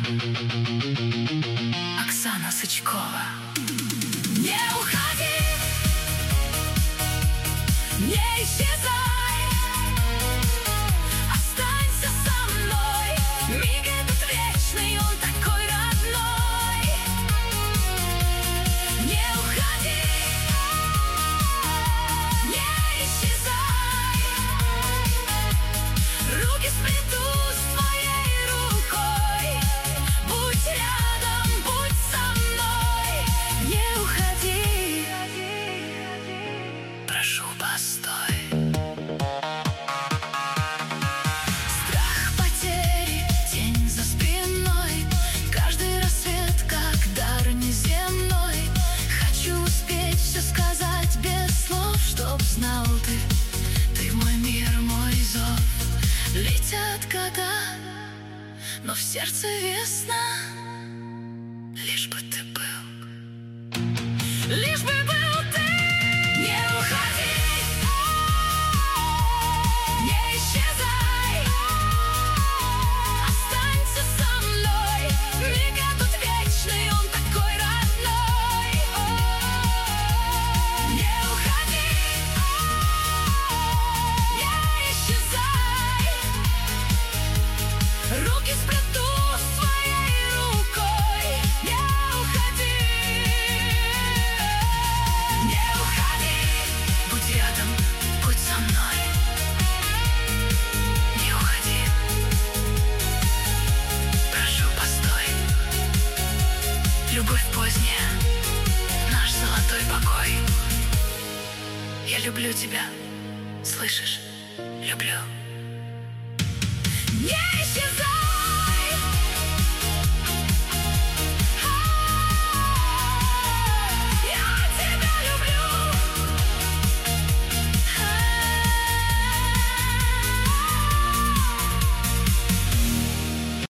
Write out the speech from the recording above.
Оксана Сычкова. Не уходи, не исчезай, останься со мной. Миг этот вечный, он такой родной. Не уходи, не исчезай, руки сплету с твоей рукой. Будь рядом, будь со мной. Не уходи, прошу, постой. Страх потери, тень за спиной, каждый рассвет как дар неземной. Хочу успеть все сказать без слов, чтоб знал ты мой мир, мой зов. Летят года, но в сердце весна. Лишь бы ты был, лишь бы был ты. Не уходи, не исчезай, останься со мной. Миг этот вечный, он такой родной. Не уходи, не исчезай, руки сплету с твоей рукой. Не уходи, не уходи, будь рядом, будь со мной. Не уходи, прошу, постой. Любовь поздняя, наш золотой покой. Я люблю тебя, слышишь? Люблю.